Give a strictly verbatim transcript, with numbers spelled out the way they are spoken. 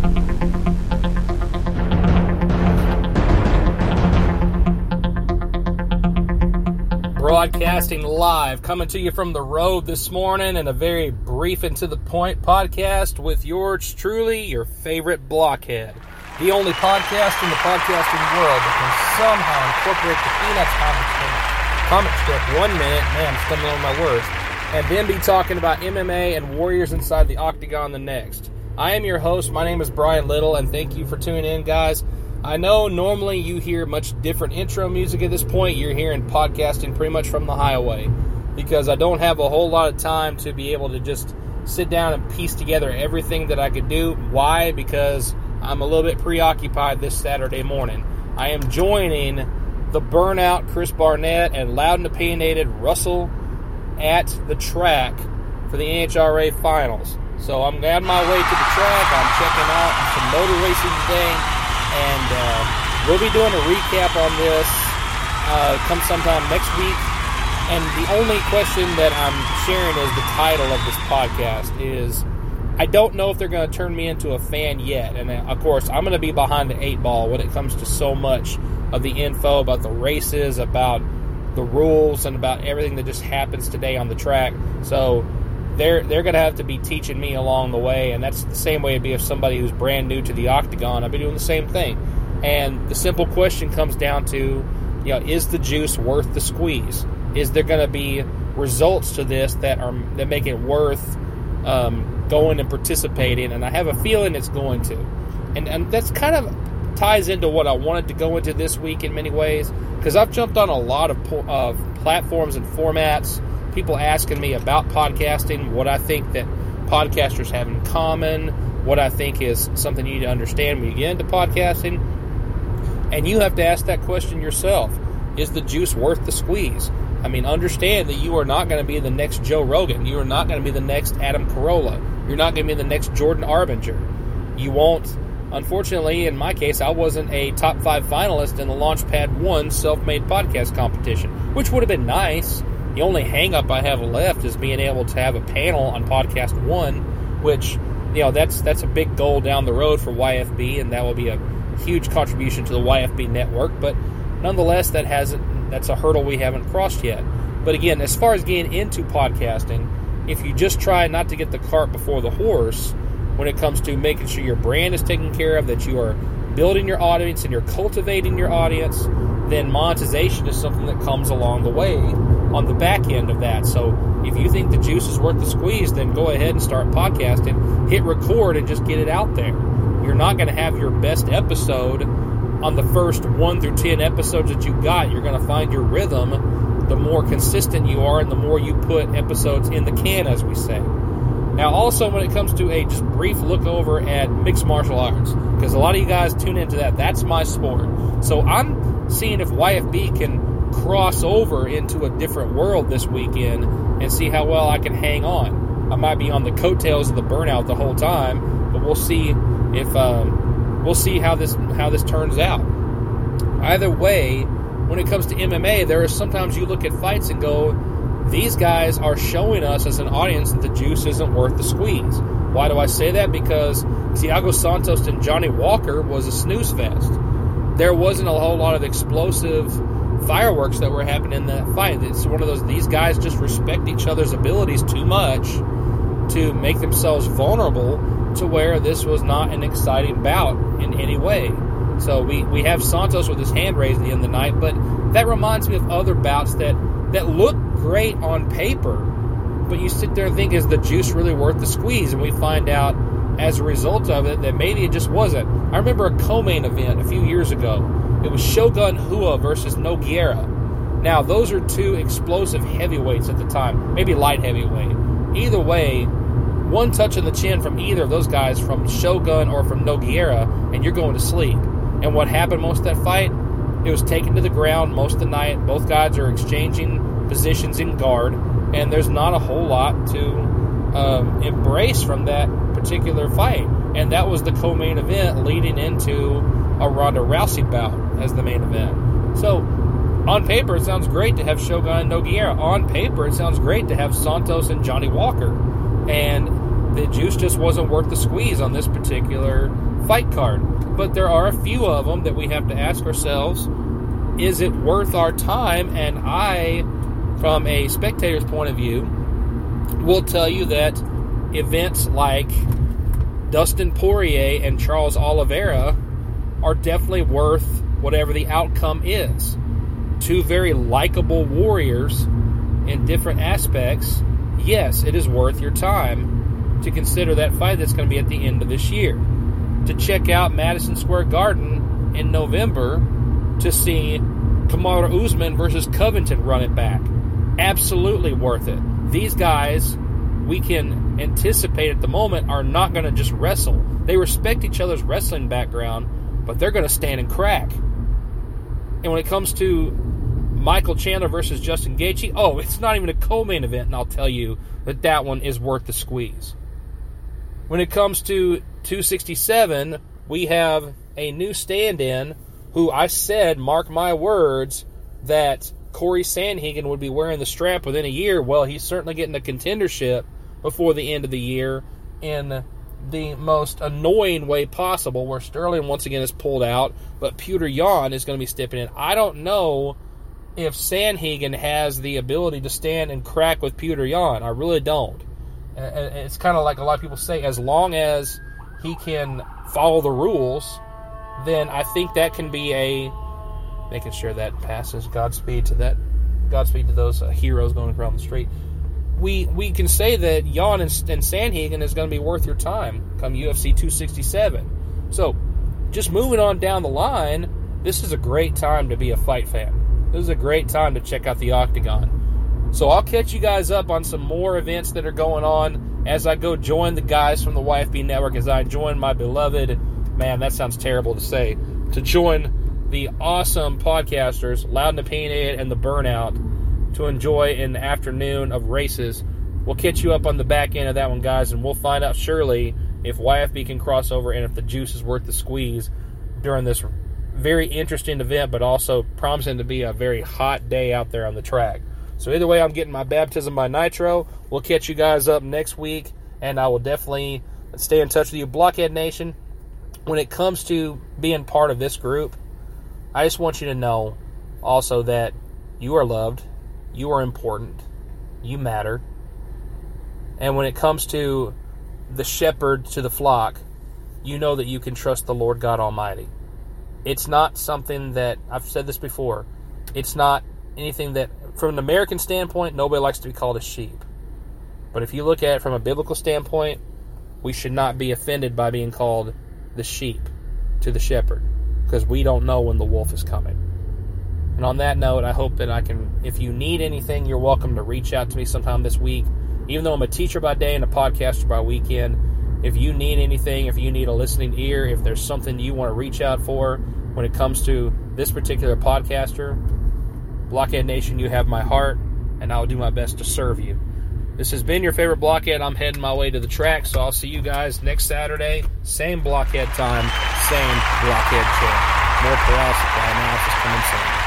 Broadcasting live, coming to you from the road this morning in a very brief and to the point podcast with yours truly, your favorite blockhead. The only podcast in the podcasting world that can somehow incorporate the Peanuts comic strip, comic strip one minute, man, I'm stumbling on my words, and then be talking about M M A and Warriors Inside the Octagon the next. I am your host, my name is Brian Little, and thank you for tuning in, guys. I know normally you hear much different intro music at this point. You're hearing podcasting pretty much from the highway because I don't have a whole lot of time to be able to just sit down and piece together everything that I could do. Why? Because I'm a little bit preoccupied this Saturday morning. I am joining the burnout Chris Barnett and loud and opinionated Russell at the track for the N H R A finals. So I'm on my way to the track. I'm checking out some motor racing today. And uh, we'll be doing a recap on this uh, come sometime next week. And the only question that I'm sharing as the title of this podcast is, I don't know if they're going to turn me into a fan yet. And, uh, of course, I'm going to be behind the eight ball when it comes to so much of the info about the races, about the rules, and about everything that just happens today on the track. So they're they're going to have to be teaching me along the way, and that's the same way it'd be if somebody who's brand new to the Octagon. I'd be doing the same thing. And the simple question comes down to, you know, is the juice worth the squeeze? Is there going to be results to this that are that make it worth um, going and participating? And I have a feeling it's going to. And and that's kind of ties into what I wanted to go into this week in many ways, because I've jumped on a lot of po- uh, platforms and formats. People asking me about podcasting, what I think that podcasters have in common, what I think is something you need to understand when you get into podcasting. And you have to ask that question yourself. Is the juice worth the squeeze? I mean, understand that you are not going to be the next Joe Rogan. You are not going to be the next Adam Carolla. You're not going to be the next Jordan Arbinger. You won't. Unfortunately, in my case, I wasn't a top five finalist in the Launchpad one self-made podcast competition, which would have been nice. The only hang-up I have left is being able to have a panel on Podcast One, which, you know, that's that's a big goal down the road for Y F B, and that will be a huge contribution to the Y F B network. But nonetheless, that hasn't that's a hurdle we haven't crossed yet. But again, as far as getting into podcasting, if you just try not to get the cart before the horse when it comes to making sure your brand is taken care of, that you are building your audience and you're cultivating your audience, then monetization is something that comes along the way on the back end of that. So if you think the juice is worth the squeeze, then go ahead and start podcasting, hit record, and just get it out there. You're not going to have your best episode on the first one through ten episodes that you got. You're going to find your rhythm the more consistent you are and the more you put episodes in the can, as we say. Now, also, when it comes to a just brief look over at mixed martial arts, because a lot of you guys tune into that, that's my sport. So I'm seeing if Y F B can cross over into a different world this weekend and see how well I can hang on. I might be on the coattails of the burnout the whole time, but we'll see if um, we'll see how this how this turns out. Either way, when it comes to M M A, there are sometimes you look at fights and go, these guys are showing us as an audience that the juice isn't worth the squeeze. Why do I say that? Because Thiago Santos and Johnny Walker was a snooze fest. There wasn't a whole lot of explosive fireworks that were happening in that fight. It's one of those, these guys just respect each other's abilities too much to make themselves vulnerable to where this was not an exciting bout in any way. So we, we have Santos with his hand raised at the end of the night, but that reminds me of other bouts that, that look great on paper, but you sit there and think, is the juice really worth the squeeze? And we find out as a result of it that maybe it just wasn't. I remember a co-main event a few years ago. It was Shogun Rua versus Nogueira. Now, those are two explosive heavyweights at the time, maybe light heavyweight. Either way, one touch in the chin from either of those guys, from Shogun or from Nogueira, and you're going to sleep. And what happened most of that fight? It was taken to the ground most of the night. Both guys are exchanging positions in guard, and there's not a whole lot to um, embrace from that particular fight. And that was the co-main event leading into a Ronda Rousey bout as the main event. So, on paper, it sounds great to have Shogun and Nogueira. On paper, it sounds great to have Santos and Johnny Walker. And the juice just wasn't worth the squeeze on this particular fight card. But there are a few of them that we have to ask ourselves, is it worth our time? And I, from a spectator's point of view, will tell you that events like Dustin Poirier and Charles Oliveira are definitely worth whatever the outcome is. Two very likable warriors in different aspects. Yes, it is worth your time to consider that fight that's going to be at the end of this year. To check out Madison Square Garden in November to see Kamaru Usman versus Covington run it back. Absolutely worth it. These guys, we can anticipate at the moment, are not going to just wrestle. They respect each other's wrestling background, but they're going to stand and crack. And when it comes to Michael Chandler versus Justin Gaethje, oh, it's not even a co-main event, and I'll tell you that that one is worth the squeeze. When it comes to two sixty-seven, we have a new stand-in who I said, mark my words, that Corey Sandhagen would be wearing the strap within a year. Well, he's certainly getting a contendership before the end of the year in the most annoying way possible, where Sterling once again is pulled out, but Petr Yan is going to be stepping in. I don't know if Sandhagen has the ability to stand and crack with Petr Yan. I really don't. It's kind of like a lot of people say, as long as he can follow the rules, then I think that can be a, making sure that passes, Godspeed to that, Godspeed to those uh, heroes going around the street. We we can say that Yan and, and Sandhagen is going to be worth your time come U F C two sixty-seven. So, just moving on down the line, this is a great time to be a fight fan. This is a great time to check out the Octagon. So I'll catch you guys up on some more events that are going on as I go join the guys from the Y F B Network, as I join my beloved, man, that sounds terrible to say, to join the awesome podcasters, Loud and Opinionated and The Burnout, to enjoy an afternoon of races. We'll catch you up on the back end of that one, guys, and we'll find out surely if Y F B can cross over and if the juice is worth the squeeze during this very interesting event, but also promising to be a very hot day out there on the track. So either way, I'm getting my baptism by nitro. We'll catch you guys up next week, and I will definitely stay in touch with you, Blockhead Nation. When it comes to being part of this group, I just want you to know also that you are loved, you are important, you matter. And when it comes to the shepherd to the flock, you know that you can trust the Lord God Almighty. It's not something that, I've said this before, it's not anything that, from an American standpoint, nobody likes to be called a sheep. But if you look at it from a biblical standpoint, we should not be offended by being called the sheep to the shepherd, because we don't know when the wolf is coming. And on that note, I hope that I can, if you need anything, you're welcome to reach out to me sometime this week. Even though I'm a teacher by day and a podcaster by weekend, if you need anything, if you need a listening ear, if there's something you want to reach out for when it comes to this particular podcaster, Blockhead Nation, you have my heart, and I'll do my best to serve you. This has been your favorite Blockhead. I'm heading my way to the track, so I'll see you guys next Saturday. Same Blockhead time, same Blockhead channel. More paralysis analysis coming soon.